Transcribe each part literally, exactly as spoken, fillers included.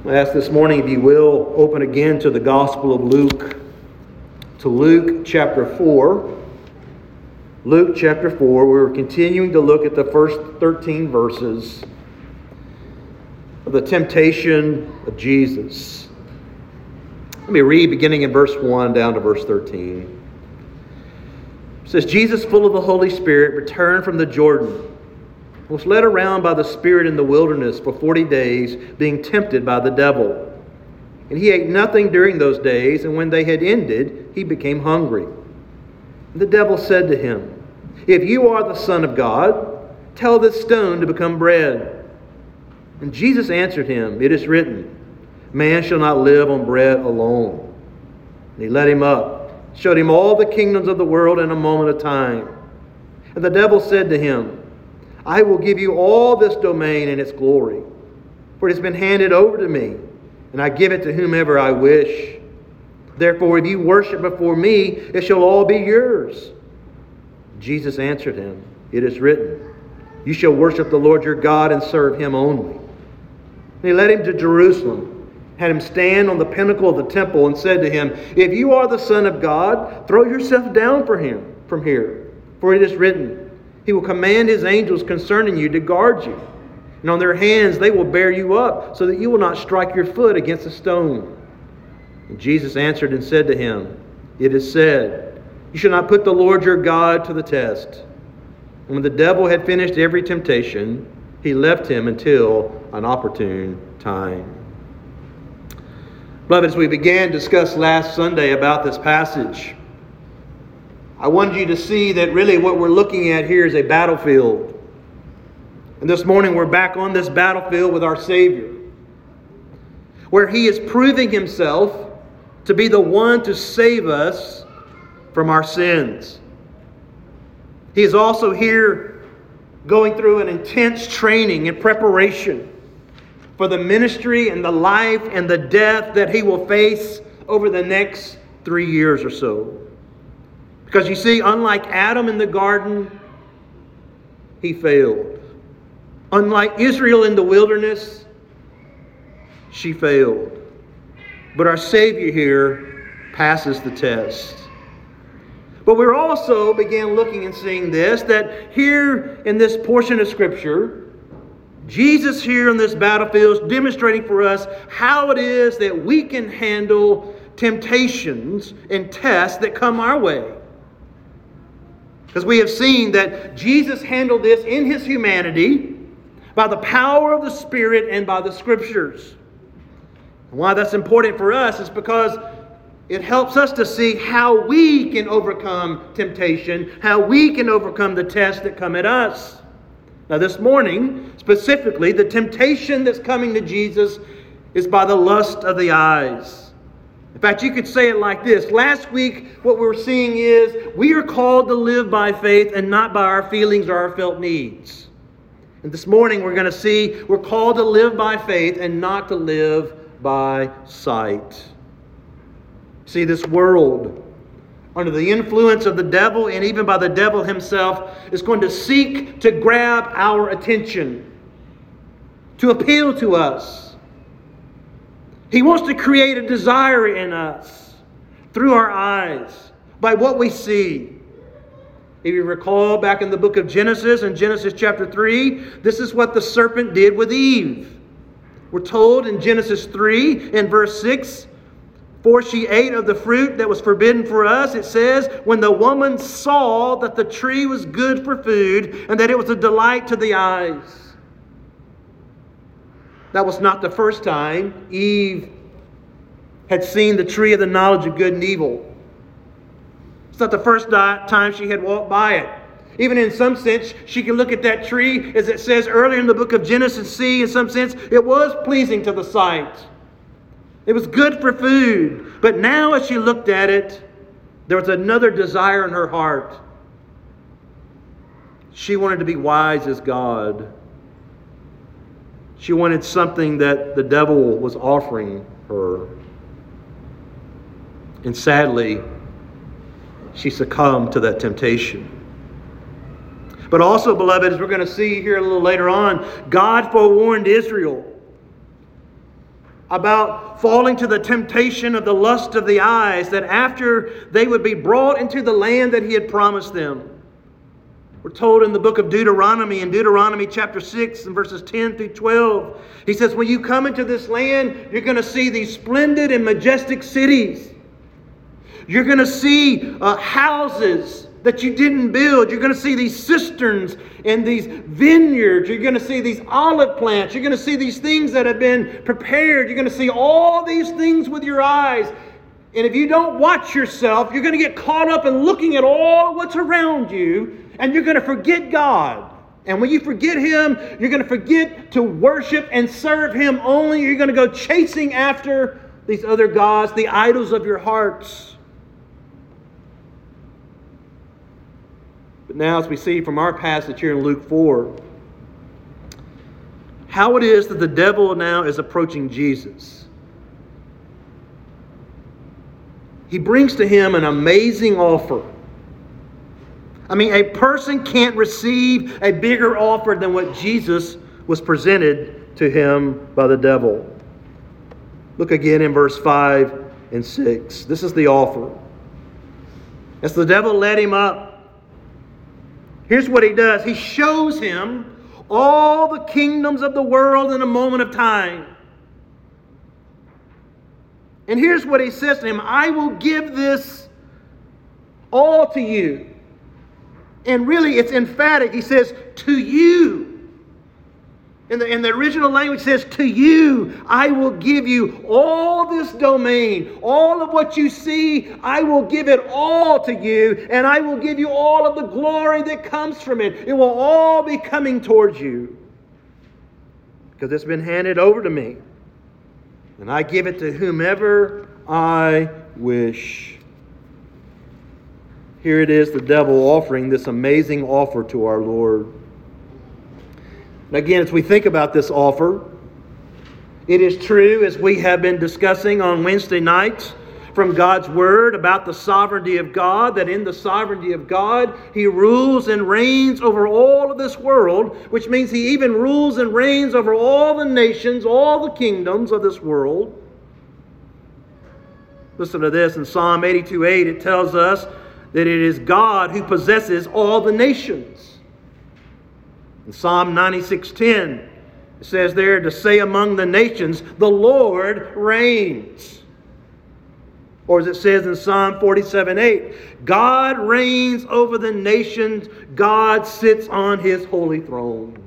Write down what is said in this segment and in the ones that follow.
I ask this morning, if you will, open again to the Gospel of Luke, to Luke chapter four. Luke chapter four, we're continuing to look at the first thirteen verses of the temptation of Jesus. Let me read beginning in verse one down to verse thirteen. It says, Jesus, full of the Holy Spirit, returned from the Jordan, was led around by the Spirit in the wilderness for forty days, being tempted by the devil. And he ate nothing during those days, and when they had ended, he became hungry. And the devil said to him, If you are the Son of God, tell this stone to become bread. And Jesus answered him, It is written, Man shall not live on bread alone. And he led him up, showed him all the kingdoms of the world in a moment of time. And the devil said to him, I will give you all this domain and its glory, for it has been handed over to me, and I give it to whomever I wish. Therefore, if you worship before me, it shall all be yours. Jesus answered him, It is written, You shall worship the Lord your God and serve him only. And he led him to Jerusalem, had him stand on the pinnacle of the temple, and said to him, If you are the Son of God, throw yourself down for him from here, for it is written, He will command His angels concerning you to guard you. And on their hands they will bear you up, so that you will not strike your foot against a stone. And Jesus answered and said to him, It is said, You shall not put the Lord your God to the test. And when the devil had finished every temptation, he left him until an opportune time. Beloved, as we began to discuss last Sunday about this passage, I wanted you to see that really what we're looking at here is a battlefield. And this morning we're back on this battlefield with our Savior, where He is proving Himself to be the one to save us from our sins. He is also here going through an intense training and preparation for the ministry and the life and the death that He will face over the next three years or so. Because you see, unlike Adam in the garden, he failed. Unlike Israel in the wilderness, she failed. But our Savior here passes the test. But we also began looking and seeing this, that here in this portion of Scripture, Jesus here in this battlefield is demonstrating for us how it is that we can handle temptations and tests that come our way. Because we have seen that Jesus handled this in His humanity by the power of the Spirit and by the Scriptures. And why that's important for us is because it helps us to see how we can overcome temptation, how we can overcome the tests that come at us. Now this morning, specifically, the temptation that's coming to Jesus is by the lust of the eyes. In fact, you could say it like this. Last week, what we're seeing is we are called to live by faith and not by our feelings or our felt needs. And this morning, we're going to see we're called to live by faith and not to live by sight. See, this world, under the influence of the devil and even by the devil himself, is going to seek to grab our attention, to appeal to us. He wants to create a desire in us through our eyes, by what we see. If you recall back in the book of Genesis, in Genesis chapter three, this is what the serpent did with Eve. We're told in Genesis three, in verse six, For she ate of the fruit that was forbidden for us. It says, When the woman saw that the tree was good for food, and that it was a delight to the eyes. That was not the first time Eve had seen the tree of the knowledge of good and evil. It's not the first time she had walked by it. Even in some sense, she can look at that tree, as it says earlier in the book of Genesis, see, in some sense, it was pleasing to the sight. It was good for food. But now as she looked at it, there was another desire in her heart. She wanted to be wise as God. She wanted something that the devil was offering her. And sadly, she succumbed to that temptation. But also, beloved, as we're going to see here a little later on, God forewarned Israel about falling to the temptation of the lust of the eyes, that after they would be brought into the land that He had promised them. We're told in the book of Deuteronomy, in Deuteronomy chapter six and verses ten through twelve, He says, when you come into this land, you're going to see these splendid and majestic cities. You're going to see uh, houses that you didn't build. You're going to see these cisterns and these vineyards. You're going to see these olive plants. You're going to see these things that have been prepared. You're going to see all these things with your eyes. And if you don't watch yourself, you're going to get caught up in looking at all what's around you, and you're going to forget God. And when you forget Him, you're going to forget to worship and serve Him only. You're going to go chasing after these other gods, the idols of your hearts. But now, as we see from our passage here in Luke four, how it is that the devil now is approaching Jesus. He brings to him an amazing offer. I mean, a person can't receive a bigger offer than what Jesus was presented to him by the devil. Look again in verse five and six. This is the offer. As the devil led him up, here's what he does. He shows him all the kingdoms of the world in a moment of time. And here's what he says to him. I will give this all to you. And really, it's emphatic. He says, to you. In the, in the original language, it says, to you, I will give you all this domain. All of what you see, I will give it all to you. And I will give you all of the glory that comes from it. It will all be coming towards you. Because it's been handed over to me. And I give it to whomever I wish. Here it is, the devil offering this amazing offer to our Lord. And again, as we think about this offer, it is true, as we have been discussing on Wednesday nights from God's Word about the sovereignty of God, that in the sovereignty of God, He rules and reigns over all of this world, which means He even rules and reigns over all the nations, all the kingdoms of this world. Listen to this, in Psalm eighty-two eight, it tells us that it is God who possesses all the nations. In Psalm ninety-six ten, it says there to say among the nations, the Lord reigns. Or as it says in Psalm forty-seven eight, God reigns over the nations. God sits on His holy throne.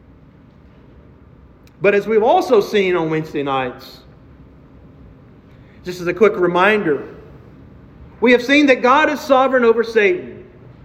But as we've also seen on Wednesday nights, just as a quick reminder, we have seen that God is sovereign over Satan.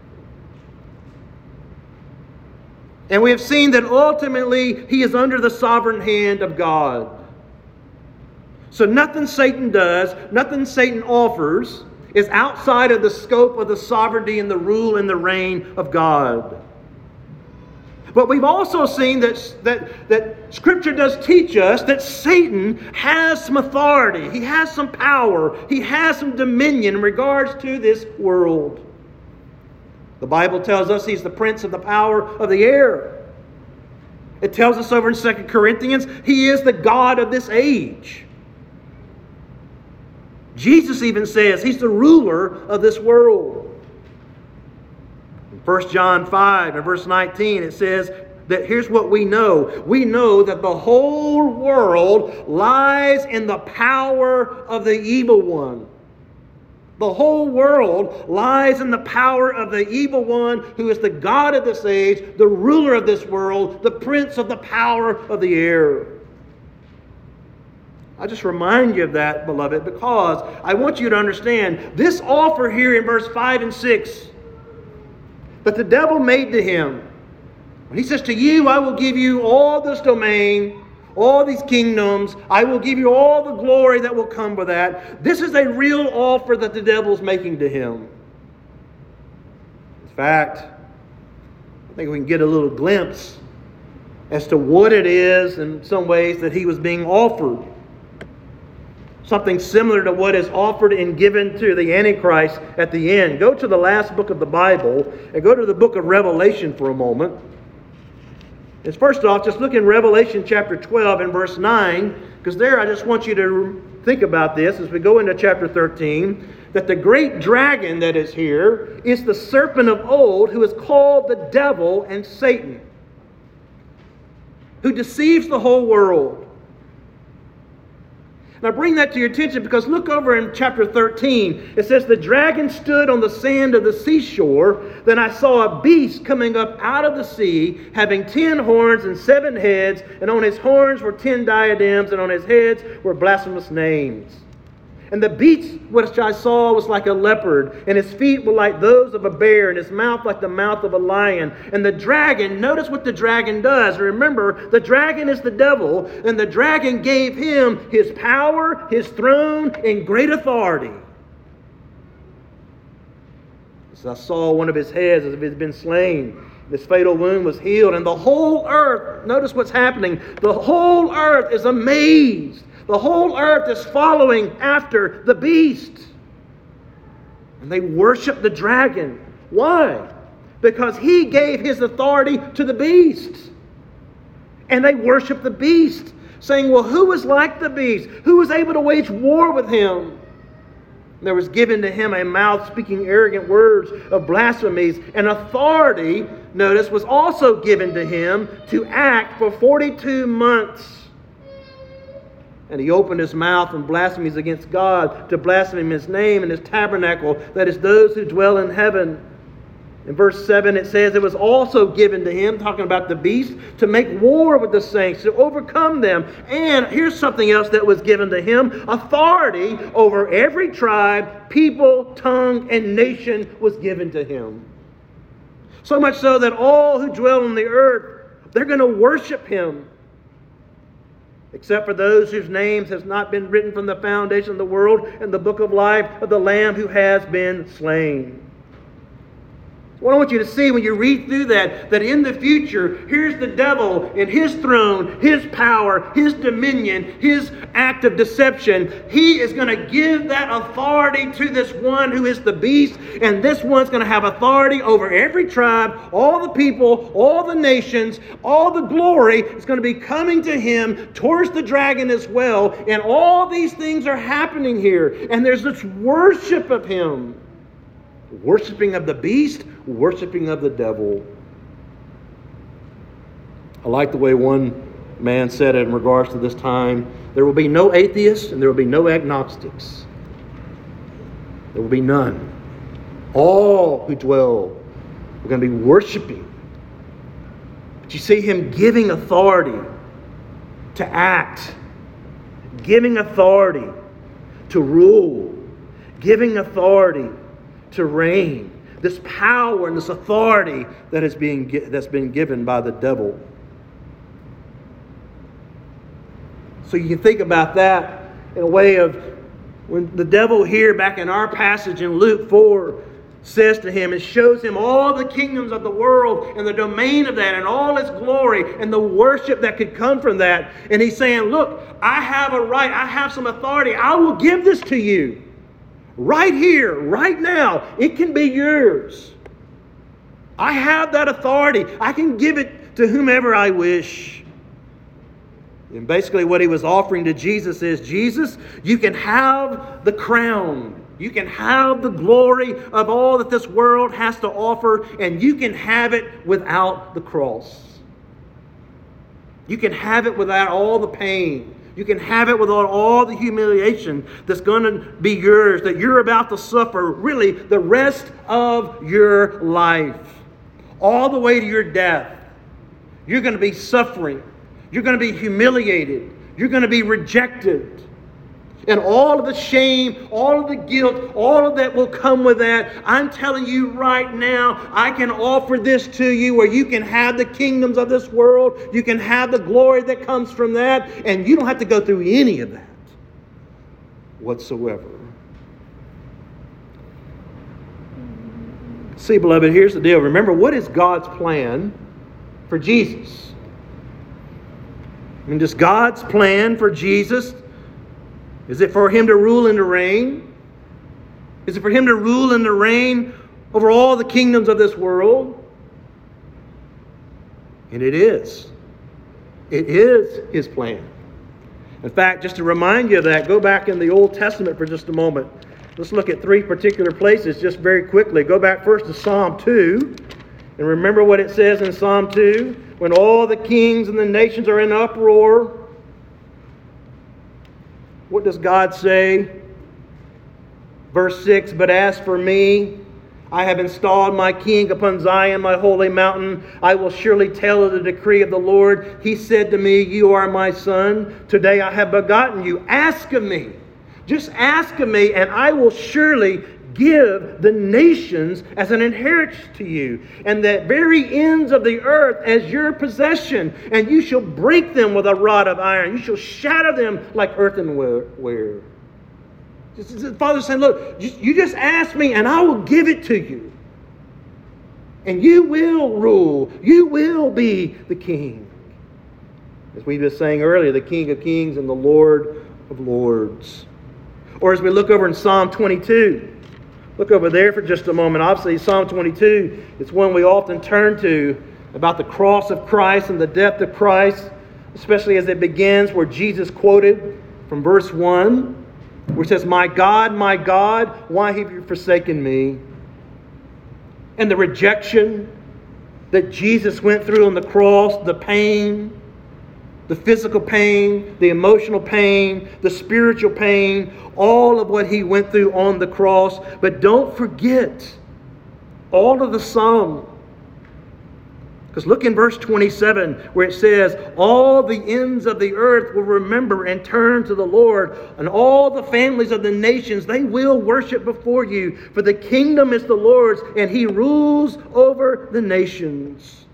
And we have seen that ultimately he is under the sovereign hand of God. So nothing Satan does, nothing Satan offers, is outside of the scope of the sovereignty and the rule and the reign of God. But we've also seen that, that, that Scripture does teach us that Satan has some authority. He has some power. He has some dominion in regards to this world. The Bible tells us he's the prince of the power of the air. It tells us over in Second Corinthians, he is the God of this age. Jesus even says he's the ruler of this world. In First John five and verse nineteen, it says that here's what we know. We know that the whole world lies in the power of the evil one. The whole world lies in the power of the evil one who is the God of this age, the ruler of this world, the prince of the power of the air. I just remind you of that, beloved, because I want you to understand this offer here in verse five and six that the devil made to him. When he says, to you I will give you all this domain, all these kingdoms. I will give you all the glory that will come with that. This is a real offer that the devil's making to him. In fact, I think we can get a little glimpse as to what it is in some ways that he was being offered. Something similar to what is offered and given to the Antichrist at the end. Go to the last book of the Bible and go to the book of Revelation for a moment. It's first off, just look in Revelation chapter twelve and verse nine. Because there, I just want you to think about this as we go into chapter thirteen, that the great dragon that is here is the serpent of old, who is called the devil and Satan, who deceives the whole world. Now bring that to your attention, because look over in chapter thirteen. It says, the dragon stood on the sand of the seashore. Then I saw a beast coming up out of the sea, having ten horns and seven heads, and on his horns were ten diadems, and on his heads were blasphemous names. And the beast which I saw was like a leopard, and his feet were like those of a bear, and his mouth like the mouth of a lion. And the dragon, notice what the dragon does. Remember, the dragon is the devil, and the dragon gave him his power, his throne, and great authority. So I saw one of his heads as if it had been slain. This fatal wound was healed, and the whole earth, notice what's happening, the whole earth is amazed. The whole earth is following after the beast. And they worship the dragon. Why? Because he gave his authority to the beast. And they worship the beast, saying, well, who is like the beast? Who is able to wage war with him? And there was given to him a mouth speaking arrogant words of blasphemies. And authority, notice, was also given to him to act for forty-two months. And he opened his mouth in blasphemies against God, to blaspheme his name and his tabernacle, that is, those who dwell in heaven. In verse seven it says, it was also given to him, talking about the beast, to make war with the saints, to overcome them. And here's something else that was given to him. Authority over every tribe, people, tongue, and nation was given to him. So much so that all who dwell on the earth, they're going to worship him. Except for those whose names has not been written from the foundation of the world in the book of life of the Lamb who has been slain. What I want you to see when you read through that, that in the future, here's the devil in his throne, his power, his dominion, his act of deception. He is going to give that authority to this one who is the beast, and this one's going to have authority over every tribe, all the people, all the nations, all the glory is going to be coming to him towards the dragon as well. And all these things are happening here, and there's this worship of him. Worshipping of the beast, worshipping of the devil. I like the way one man said it in regards to this time. There will be no atheists and there will be no agnostics. There will be none. All who dwell are going to be worshiping. But you see him giving authority to act, giving authority to rule, giving authority to reign. This power and this authority that is being that's been given by the devil. So you can think about that in a way of when the devil here back in our passage in Luke four says to him and shows him all the kingdoms of the world and the domain of that and all its glory and the worship that could come from that. And he's saying, look, I have a right, I have some authority. I will give this to you. Right here, right now, it can be yours. I have that authority. I can give it to whomever I wish. And basically what he was offering to Jesus is, Jesus, you can have the crown. You can have the glory of all that this world has to offer, and you can have it without the cross. You can have it without all the pain. You can have it without all the humiliation that's going to be yours, that you're about to suffer really the rest of your life. All the way to your death. You're going to be suffering. You're going to be humiliated. You're going to be rejected. And all of the shame, all of the guilt, all of that will come with that. I'm telling you right now, I can offer this to you where you can have the kingdoms of this world. You can have the glory that comes from that. And you don't have to go through any of that whatsoever. See, beloved, here's the deal. Remember, what is God's plan for Jesus? I mean, does God's plan for Jesus, is it for him to rule and to reign? Is it for him to rule and to reign over all the kingdoms of this world? And it is. It is his plan. In fact, just to remind you of that, go back in the Old Testament for just a moment. Let's look at three particular places just very quickly. Go back first to Psalm two. And remember what it says in Psalm two? When all the kings and the nations are in uproar, what does God say? Verse six, but as for me, I have installed my king upon Zion, my holy mountain. I will surely tell of the decree of the Lord. He said to me, you are my son. Today I have begotten you. Ask of me. Just ask of me, and I will surely give the nations as an inheritance to you, and the very ends of the earth as your possession. And you shall break them with a rod of iron. You shall shatter them like earthenware. The Father's saying, look, you just ask me and I will give it to you. And you will rule. You will be the king. As we were saying earlier, the King of Kings and the Lord of Lords. Or as we look over in Psalm twenty-two. Look over there for just a moment. Obviously, Psalm twenty-two is one we often turn to about the cross of Christ and the death of Christ. Especially as it begins where Jesus quoted from verse one. Where it says, my God, my God, why have you forsaken me? And the rejection that Jesus went through on the cross, the pain, the physical pain, the emotional pain, the spiritual pain, all of what He went through on the cross. But don't forget all of the sum. Because look in verse twenty-seven where it says, all the ends of the earth will remember and turn to the Lord, and all the families of the nations, they will worship before you. For the kingdom is the Lord's, and He rules over the nations.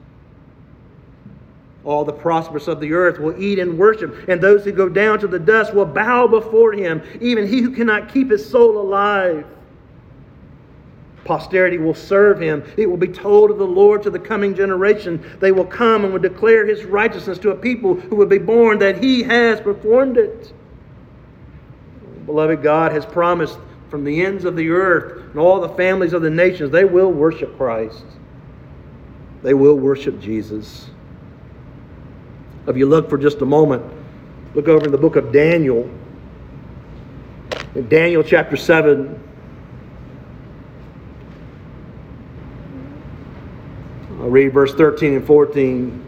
All the prosperous of the earth will eat and worship, and those who go down to the dust will bow before Him, even he who cannot keep his soul alive. Posterity will serve Him. It will be told of the Lord to the coming generation. They will come and will declare His righteousness to a people who will be born, that He has performed it. Beloved, God has promised from the ends of the earth and all the families of the nations, they will worship Christ. They will worship Jesus. If you look for just a moment, look over in the book of Daniel. In Daniel chapter seven. I'll read verse thirteen and fourteen,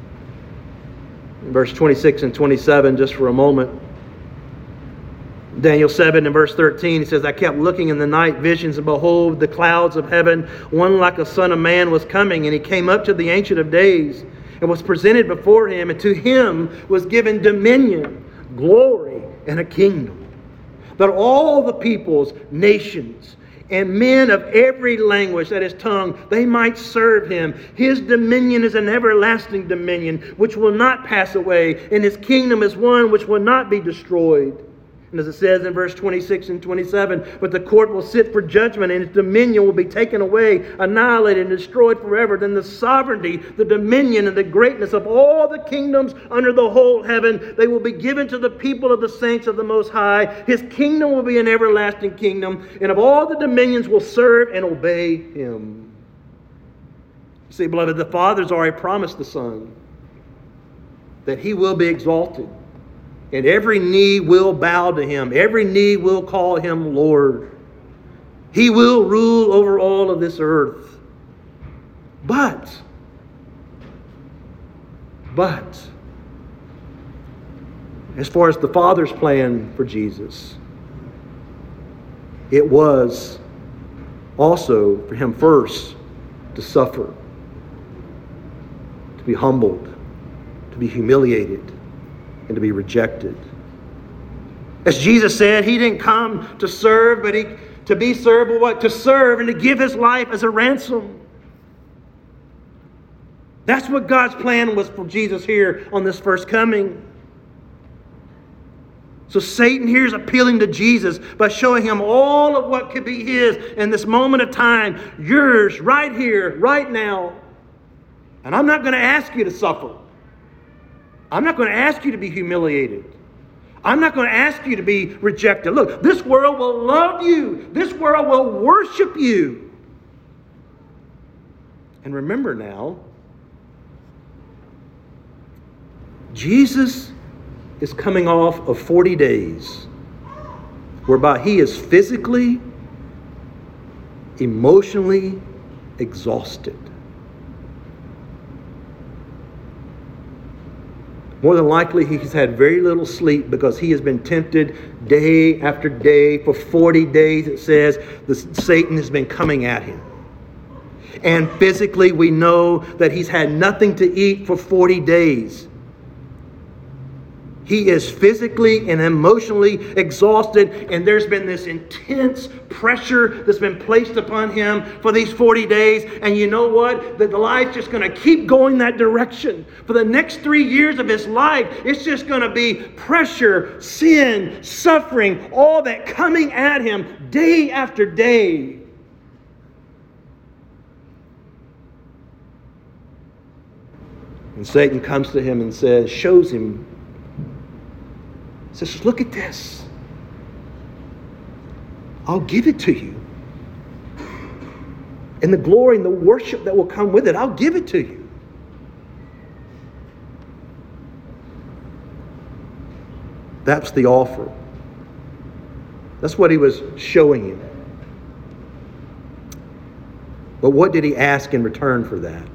verse twenty-six and twenty-seven just for a moment. Daniel seven and verse thirteen, it says, I kept looking in the night visions, and behold, the clouds of heaven, one like a son of man was coming, and he came up to the Ancient of Days, and was presented before Him, and to Him was given dominion, glory, and a kingdom, that all the peoples, nations, and men of every language, that is tongue, they might serve Him. His dominion is an everlasting dominion, which will not pass away, and His kingdom is one which will not be destroyed. And as it says in verse twenty-six and twenty-seven, but the court will sit for judgment, and its dominion will be taken away, annihilated, and destroyed forever. Then the sovereignty, the dominion, and the greatness of all the kingdoms under the whole heaven, they will be given to the people of the saints of the Most High. His kingdom will be an everlasting kingdom, and of all the dominions will serve and obey Him. See, beloved, the Father's already promised the Son that He will be exalted. And every knee will bow to Him. Every knee will call Him Lord. He will rule over all of this earth. But, but, as far as the Father's plan for Jesus, it was also for Him first to suffer, to be humbled, to be humiliated, and to be rejected. As Jesus said, He didn't come to serve, but he to be served, but what? To serve and to give His life as a ransom. That's what God's plan was for Jesus here on this first coming. So Satan here is appealing to Jesus by showing Him all of what could be His in this moment of time. Yours, right here, right now. And I'm not going to ask you to suffer. I'm not going to ask you to be humiliated. I'm not going to ask you to be rejected. Look, this world will love you. This world will worship you. And remember now, Jesus is coming off of forty days whereby he is physically, emotionally exhausted. More than likely, he's had very little sleep because he has been tempted day after day. For forty days, it says, the, Satan has been coming at him. And physically, we know that he's had nothing to eat for forty days. He is physically and emotionally exhausted, and there's been this intense pressure that's been placed upon him for these forty days. And you know what? That the life's just going to keep going that direction. For the next three years of his life, it's just going to be pressure, sin, suffering, all that coming at him day after day. And Satan comes to him and says, shows him, says, look at this. I'll give it to you. And the glory and the worship that will come with it, I'll give it to you. That's the offer. That's what he was showing him. But what did he ask in return for that?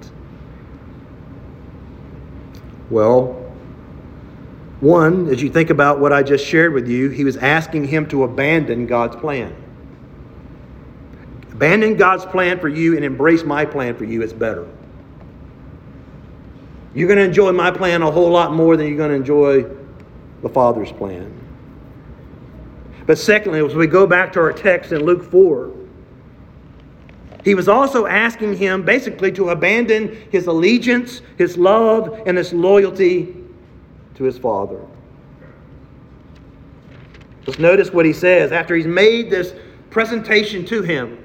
Well, one, as you think about what I just shared with you, he was asking him to abandon God's plan. Abandon God's plan for you and embrace my plan for you. It's better. You're going to enjoy my plan a whole lot more than you're going to enjoy the Father's plan. But secondly, as we go back to our text in Luke four, he was also asking him basically to abandon his allegiance, his love, and his loyalty to his Father. Just notice what he says after he's made this presentation to him.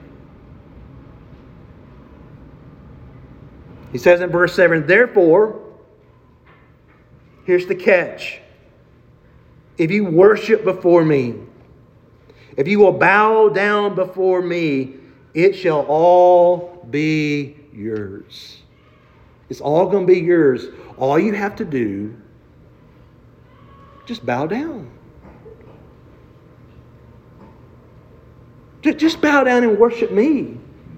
He says in verse seven, therefore, here's the catch. If you worship before me, if you will bow down before me, it shall all be yours. It's all going to be yours. All you have to do, just bow down. Just bow down and worship me.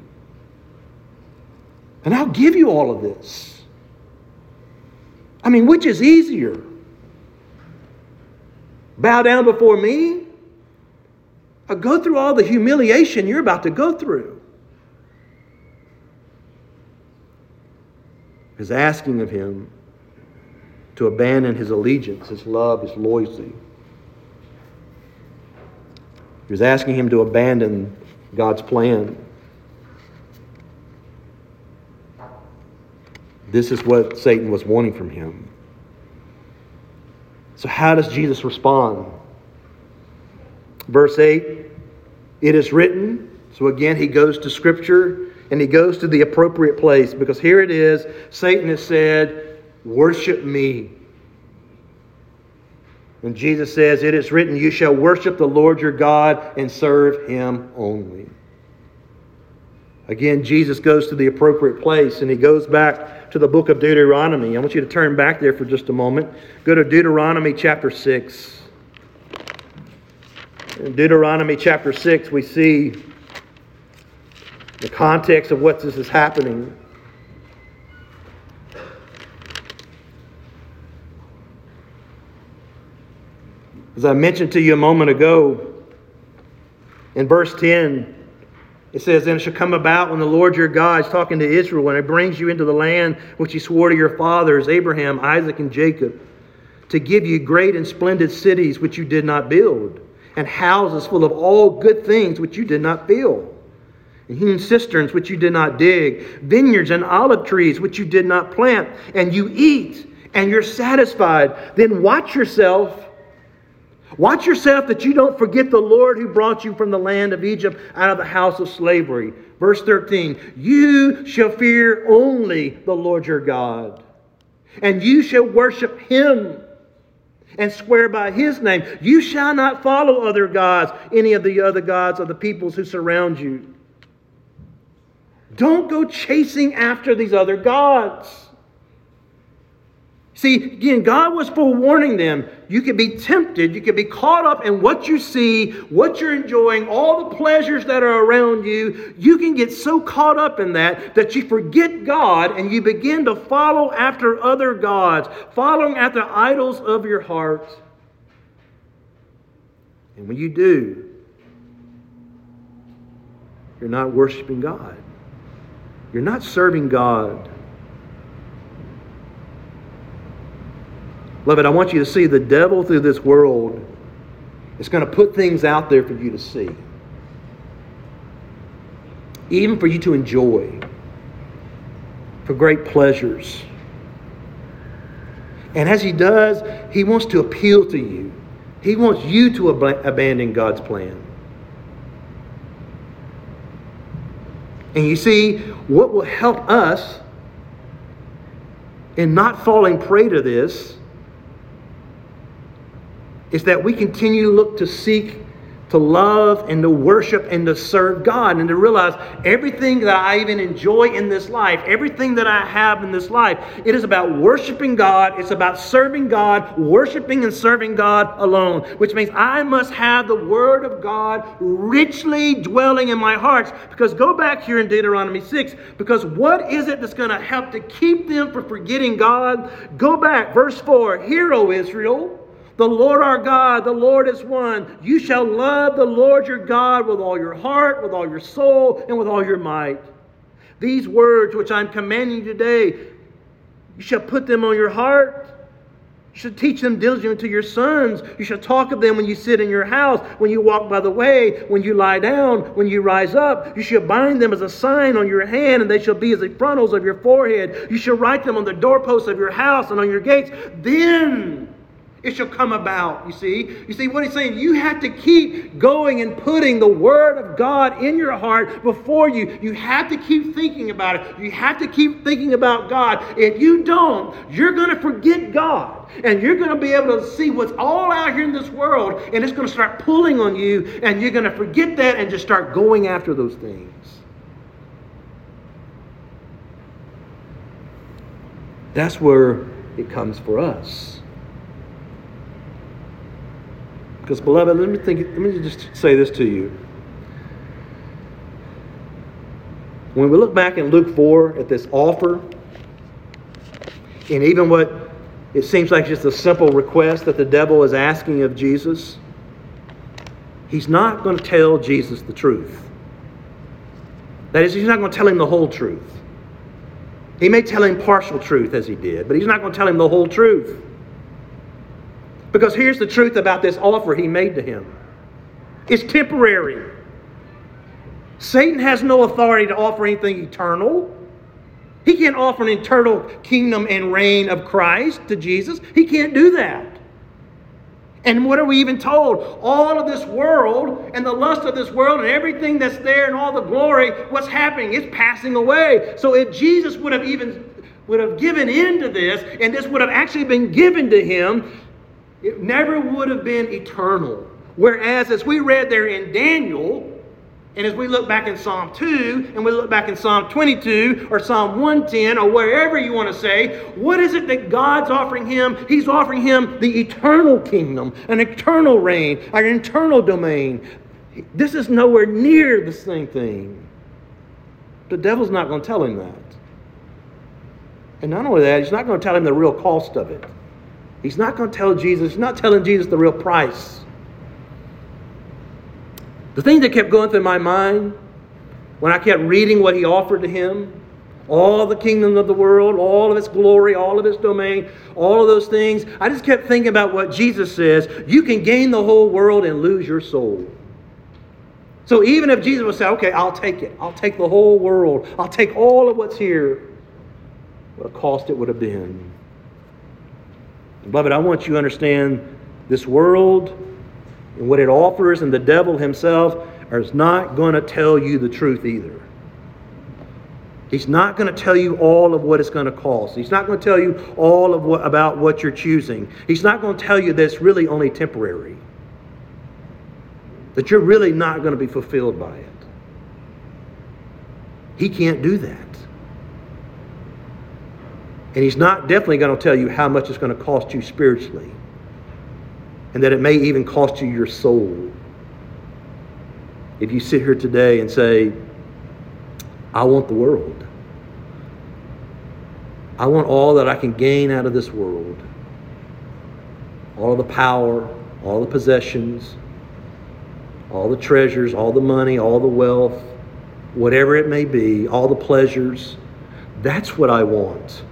And I'll give you all of this. I mean, which is easier? Bow down before me? Or go through all the humiliation you're about to go through? He's asking of him to abandon his allegiance, his love, his loyalty. He was asking him to abandon God's plan. This is what Satan was wanting from him. So how does Jesus respond? Verse eight, it is written. So again, he goes to Scripture and he goes to the appropriate place, because here it is. Satan has said, worship me. And Jesus says, it is written, you shall worship the Lord your God and serve him only. Again, Jesus goes to the appropriate place and he goes back to the book of Deuteronomy. I want you to turn back there for just a moment. Go to Deuteronomy chapter six. In Deuteronomy chapter six, we see the context of what this is happening. As I mentioned to you a moment ago, in verse ten, it says, and it shall come about when the Lord your God is talking to Israel, when he brings you into the land which he swore to your fathers, Abraham, Isaac, and Jacob, to give you great and splendid cities which you did not build, and houses full of all good things which you did not fill, and hewn cisterns which you did not dig, vineyards and olive trees which you did not plant, and you eat, and you're satisfied. Then watch yourself. Watch yourself that you don't forget the Lord who brought you from the land of Egypt out of the house of slavery. Verse thirteen, you shall fear only the Lord your God, and you shall worship him and swear by his name. You shall not follow other gods, any of the other gods of the peoples who surround you. Don't go chasing after these other gods. See, again, God was forewarning them. You could be tempted. You could be caught up in what you see, what you're enjoying, all the pleasures that are around you. You can get so caught up in that that you forget God and you begin to follow after other gods, following after idols of your heart. And when you do, you're not worshiping God. You're not serving God. Beloved, I want you to see the devil through this world is going to put things out there for you to see. Even for you to enjoy. For great pleasures. And as he does, he wants to appeal to you. He wants you to ab- abandon God's plan. And you see, what will help us in not falling prey to this is that we continue to look to seek, to love, and to worship, and to serve God, and to realize everything that I even enjoy in this life, everything that I have in this life, it is about worshiping God. It's about serving God, worshiping and serving God alone, which means I must have the Word of God richly dwelling in my hearts. Because go back here in Deuteronomy six, because what is it that's going to help to keep them from forgetting God? Go back, verse four, Hear, O Israel, the Lord our God, the Lord is one. You shall love the Lord your God with all your heart, with all your soul, and with all your might. These words which I'm commanding you today, you shall put them on your heart. You shall teach them diligently to your sons. You shall talk of them when you sit in your house, when you walk by the way, when you lie down, when you rise up. You shall bind them as a sign on your hand, and they shall be as the frontals of your forehead. You shall write them on the doorposts of your house and on your gates. Then it shall come about, you see. You see what he's saying? You have to keep going and putting the Word of God in your heart before you. You have to keep thinking about it. You have to keep thinking about God. If you don't, you're going to forget God. And you're going to be able to see what's all out here in this world. And it's going to start pulling on you. And you're going to forget that and just start going after those things. That's where it comes for us. Because, beloved, let me think. Let me just say this to you. When we look back in Luke four at this offer, and even what it seems like just a simple request that the devil is asking of Jesus, he's not going to tell Jesus the truth. That is, he's not going to tell him the whole truth. He may tell him partial truth as he did, but he's not going to tell him the whole truth. Because here's the truth about this offer he made to him. It's temporary. Satan has no authority to offer anything eternal. He can't offer an eternal kingdom and reign of Christ to Jesus. He can't do that. And what are we even told? All of this world and the lust of this world and everything that's there and all the glory, what's happening? It's passing away. So if Jesus would have even would have given in to this, and this would have actually been given to him, it never would have been eternal. Whereas as we read there in Daniel, and as we look back in Psalm two, and we look back in Psalm twenty-two, or Psalm one ten, or wherever you want to say, what is it that God's offering him? He's offering him the eternal kingdom, an eternal reign, an eternal domain. This is nowhere near the same thing. The devil's not going to tell him that. And not only that, he's not going to tell him the real cost of it. He's not going to tell Jesus, he's not telling Jesus the real price. The thing that kept going through my mind when I kept reading what he offered to him, all the kingdom of the world, all of its glory, all of its domain, all of those things, I just kept thinking about what Jesus says, you can gain the whole world and lose your soul. So even if Jesus would say, okay, I'll take it. I'll take the whole world. I'll take all of what's here. What a cost it would have been. Beloved, I want you to understand this world and what it offers, and the devil himself is not going to tell you the truth either. He's not going to tell you all of what it's going to cost. He's not going to tell you all of what about what you're choosing. He's not going to tell you that it's really only temporary. That you're really not going to be fulfilled by it. He can't do that. And He's not definitely going to tell you how much it's going to cost you spiritually. And that it may even cost you your soul. If you sit here today and say, I want the world. I want all that I can gain out of this world. All of the power, all the possessions, all the treasures, all the money, all the wealth, whatever it may be, all the pleasures. That's what I want.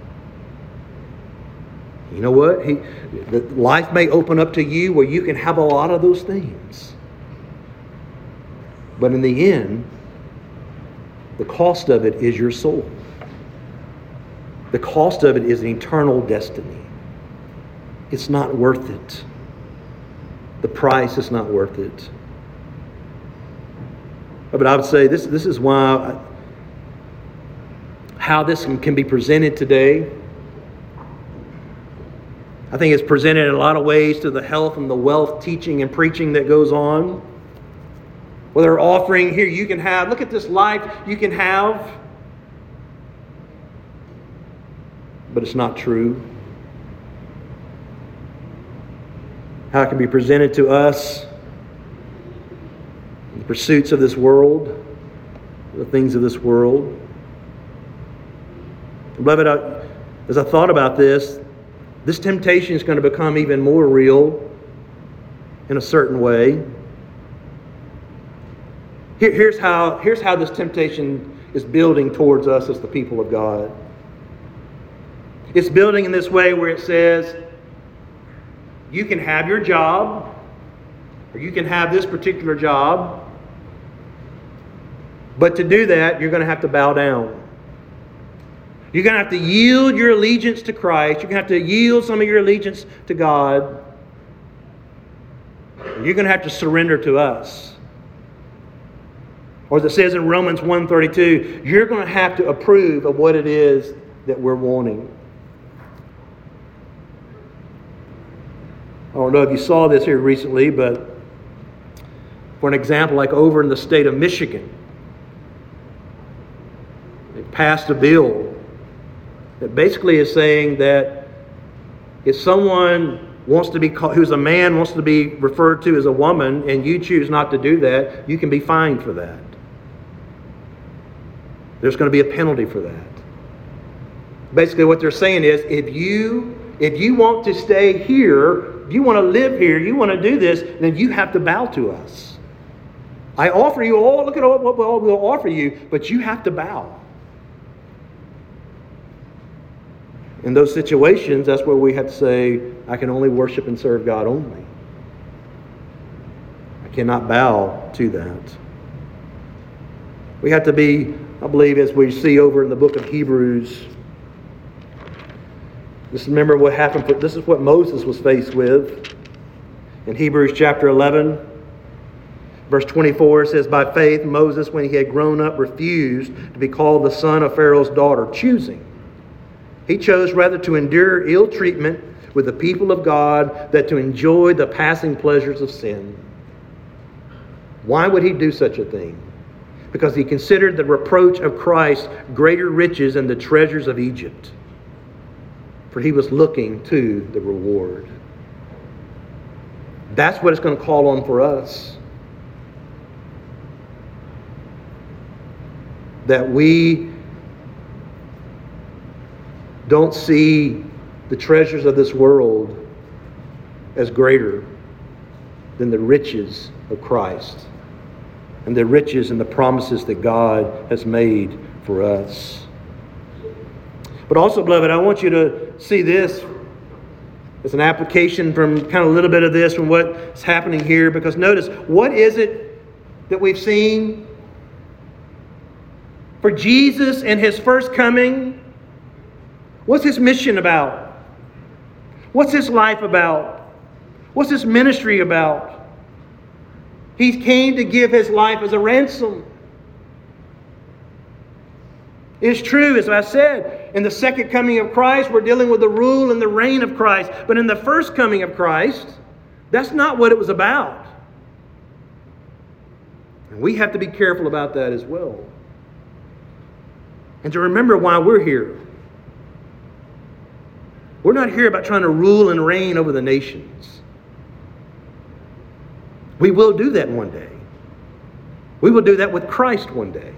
You know what? He, the, life may open up to you where you can have a lot of those things. But in the end, the cost of it is your soul. The cost of it is an eternal destiny. It's not worth it. The price is not worth it. But I would say this, this is why, I, how this can be presented today. I think it's presented in a lot of ways to the health and the wealth teaching and preaching that goes on. Where they're offering, here you can have, look at this life you can have. But it's not true. How it can be presented to us, the pursuits of this world, the things of this world. Beloved, I, as I thought about this, this temptation is going to become even more real in a certain way. Here, here's how, here's how this temptation is building towards us as the people of God. It's building in this way where it says, you can have your job, or you can have this particular job, but to do that, you're going to have to bow down. You're going to have to yield your allegiance to Christ. You're going to have to yield some of your allegiance to God. You're going to have to surrender to us. Or as it says in Romans one thirty-two, you're going to have to approve of what it is that we're wanting. I don't know if you saw this here recently, but for an example, like over in the state of Michigan, they passed a bill that basically is saying that if someone wants to be called, who's a man wants to be referred to as a woman, and you choose not to do that, you can be fined for that. There's going to be a penalty for that. Basically what they're saying is, if you if you want to stay here, if you want to live here, you want to do this, then you have to bow to us. I offer you all, look at all what we'll offer you, but you have to bow. In those situations, that's where we have to say, I can only worship and serve God only. I cannot bow to that. We have to be, I believe, as we see over in the book of Hebrews, just remember what happened. This is what Moses was faced with. In Hebrews chapter eleven, verse twenty-four, it says, by faith Moses, when he had grown up, refused to be called the son of Pharaoh's daughter, choosing. He chose rather to endure ill treatment with the people of God than to enjoy the passing pleasures of sin. Why would he do such a thing? Because he considered the reproach of Christ greater riches than the treasures of Egypt. For he was looking to the reward. That's what it's going to call on for us. That we don't see the treasures of this world as greater than the riches of Christ and the riches and the promises that God has made for us. But also, beloved, I want you to see this as an application from kind of a little bit of this from what's happening here. Because notice, what is it that we've seen? For Jesus and His first coming, what's His mission about? What's His life about? What's His ministry about? He came to give His life as a ransom. It's true, as I said, in the second coming of Christ, we're dealing with the rule and the reign of Christ. But in the first coming of Christ, that's not what it was about. And we have to be careful about that as well. And to remember why we're here. We're not here about trying to rule and reign over the nations. We will do that one day. We will do that with Christ one day.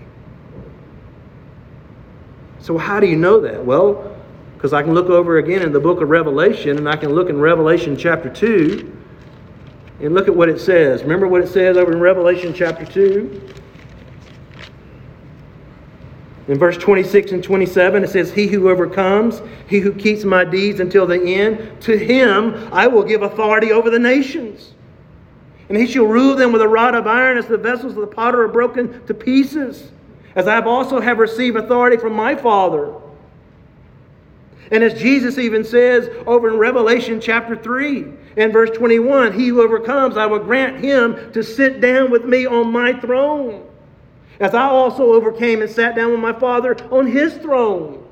So how do you know that? Well, because I can look over again in the book of Revelation, and I can look in Revelation chapter two, and look at what it says. Remember what it says over in Revelation chapter two? In verse twenty-six and twenty-seven, it says, "He who overcomes, he who keeps my deeds until the end, to him I will give authority over the nations. And he shall rule them with a rod of iron, as the vessels of the potter are broken to pieces. As I have also have received authority from my Father." And as Jesus even says over in Revelation chapter three, in verse twenty-one, "He who overcomes, I will grant him to sit down with me on my throne, as I also overcame and sat down with my Father on his throne."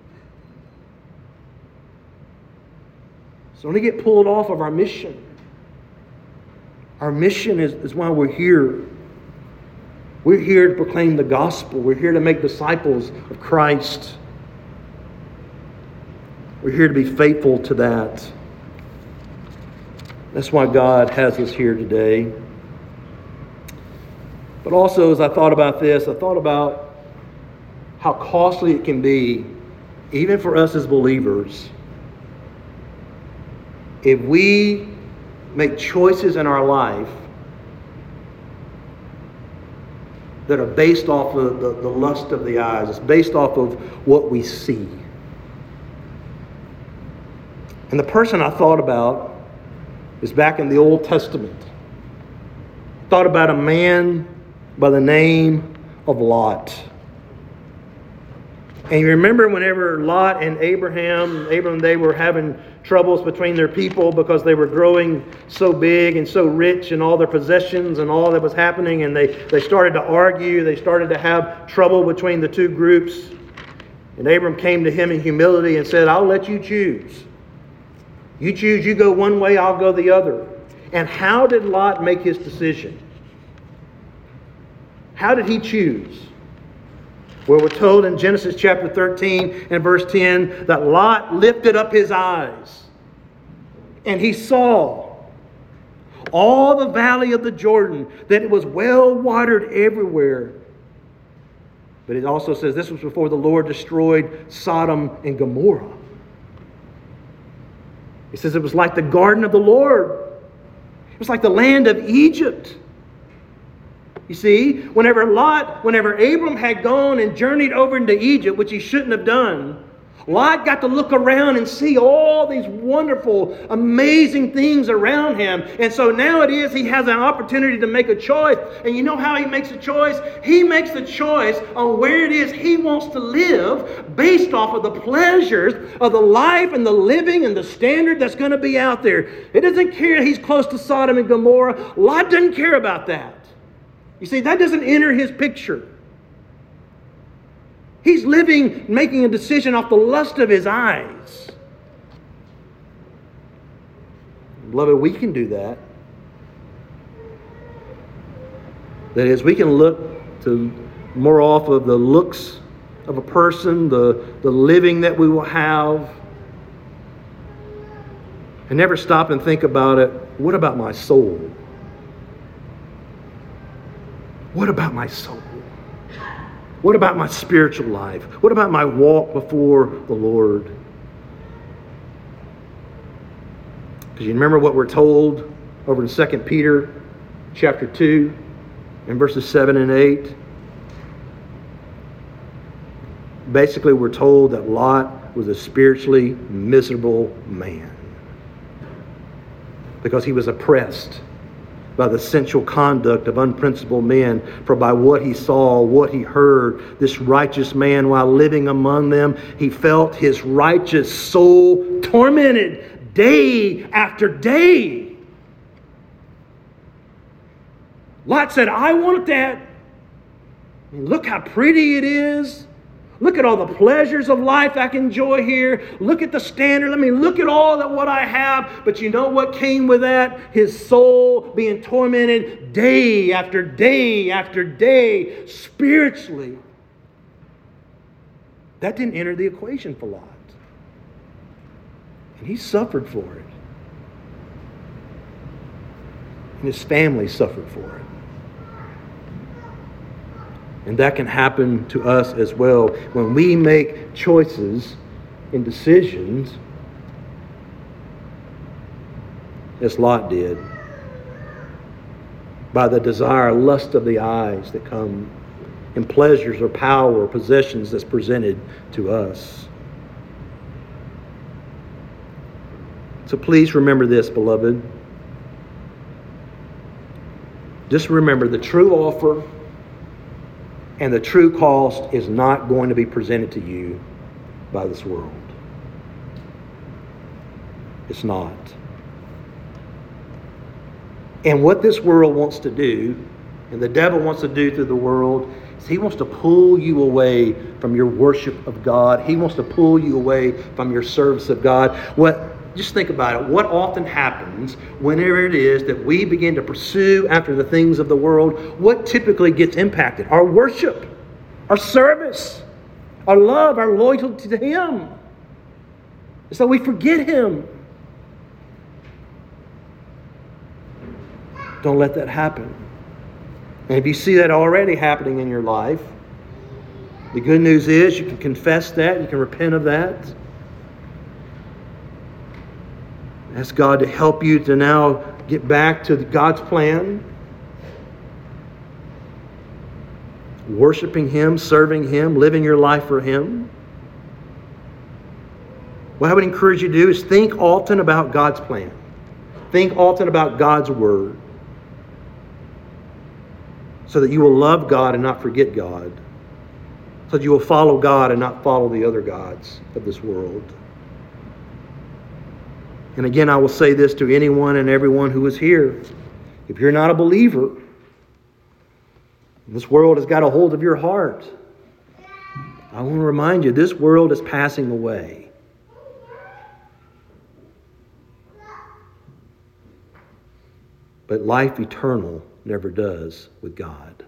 So don't get pulled off of our mission. Our mission is, is why we're here. We're here to proclaim the gospel. We're here to make disciples of Christ. We're here to be faithful to that. That's why God has us here today. But also, as I thought about this, I thought about how costly it can be, even for us as believers, if we make choices in our life that are based off of the, the lust of the eyes. It's based off of what we see. And the person I thought about is back in the Old Testament. I thought about a man by the name of Lot. And you remember whenever Lot and Abraham, Abraham, they were having troubles between their people because they were growing so big and so rich and all their possessions and all that was happening, and they, they started to argue. They started to have trouble between the two groups. And Abram came to him in humility and said, "I'll let you choose. You choose, you go one way, I'll go the other." And how did Lot make his decision? How did he choose? Well, we're told in Genesis chapter thirteen and verse ten that Lot lifted up his eyes and he saw all the valley of the Jordan, that it was well watered everywhere. But it also says this was before the Lord destroyed Sodom and Gomorrah. It says it was like the garden of the Lord. It was like the land of Egypt. You see, whenever Lot, whenever Abram had gone and journeyed over into Egypt, which he shouldn't have done, Lot got to look around and see all these wonderful, amazing things around him. And so now it is he has an opportunity to make a choice. And you know how he makes a choice? He makes the choice on where it is he wants to live based off of the pleasures of the life and the living and the standard that's going to be out there. It doesn't care he's close to Sodom and Gomorrah. Lot doesn't care about that. You see, that doesn't enter his picture. He's living, making a decision off the lust of his eyes. Beloved, we can do that. That is, we can look to more off of the looks of a person, the, the living that we will have, and never stop and think about it. What about my soul? What about my soul? What about my spiritual life? What about my walk before the Lord? Because you remember what we're told over in Second Peter chapter two and verses seven and eight? Basically, we're told that Lot was a spiritually miserable man because he was oppressed by the sensual conduct of unprincipled men. For by what he saw, what he heard, this righteous man, while living among them, he felt his righteous soul tormented day after day. Lot said, "I want that. I mean, look how pretty it is. Look at all the pleasures of life I can enjoy here. Look at the standard. Let me look at all that what I have." But you know what came with that? His soul being tormented day after day after day spiritually. That didn't enter the equation for Lot. And he suffered for it. And his family suffered for it. And that can happen to us as well when we make choices and decisions as Lot did, by the desire, lust of the eyes that come, and pleasures or power or possessions that's presented to us. So please remember this, beloved. Just remember, the true offer and the true cost is not going to be presented to you by this world. It's not. And what this world wants to do, and the devil wants to do through the world, is he wants to pull you away from your worship of God. He wants to pull you away from your service of God. What? Just think about it. What often happens whenever it is that we begin to pursue after the things of the world? What typically gets impacted? Our worship, our service, our love, our loyalty to Him. So we forget Him. Don't let that happen. And if you see that already happening in your life, the good news is you can confess that, you can repent of that. Ask God to help you to now get back to God's plan. Worshiping Him, serving Him, living your life for Him. What I would encourage you to do is think often about God's plan. Think often about God's Word. So that you will love God and not forget God. So that you will follow God and not follow the other gods of this world. And again, I will say this to anyone and everyone who is here. If you're not a believer, this world has got a hold of your heart. I want to remind you, this world is passing away. But life eternal never does with God.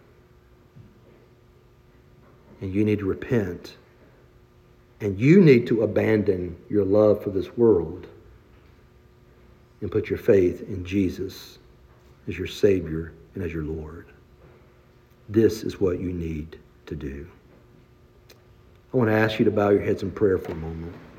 And you need to repent. And you need to abandon your love for this world and put your faith in Jesus as your Savior and as your Lord. This is what you need to do. I want to ask you to bow your heads in prayer for a moment.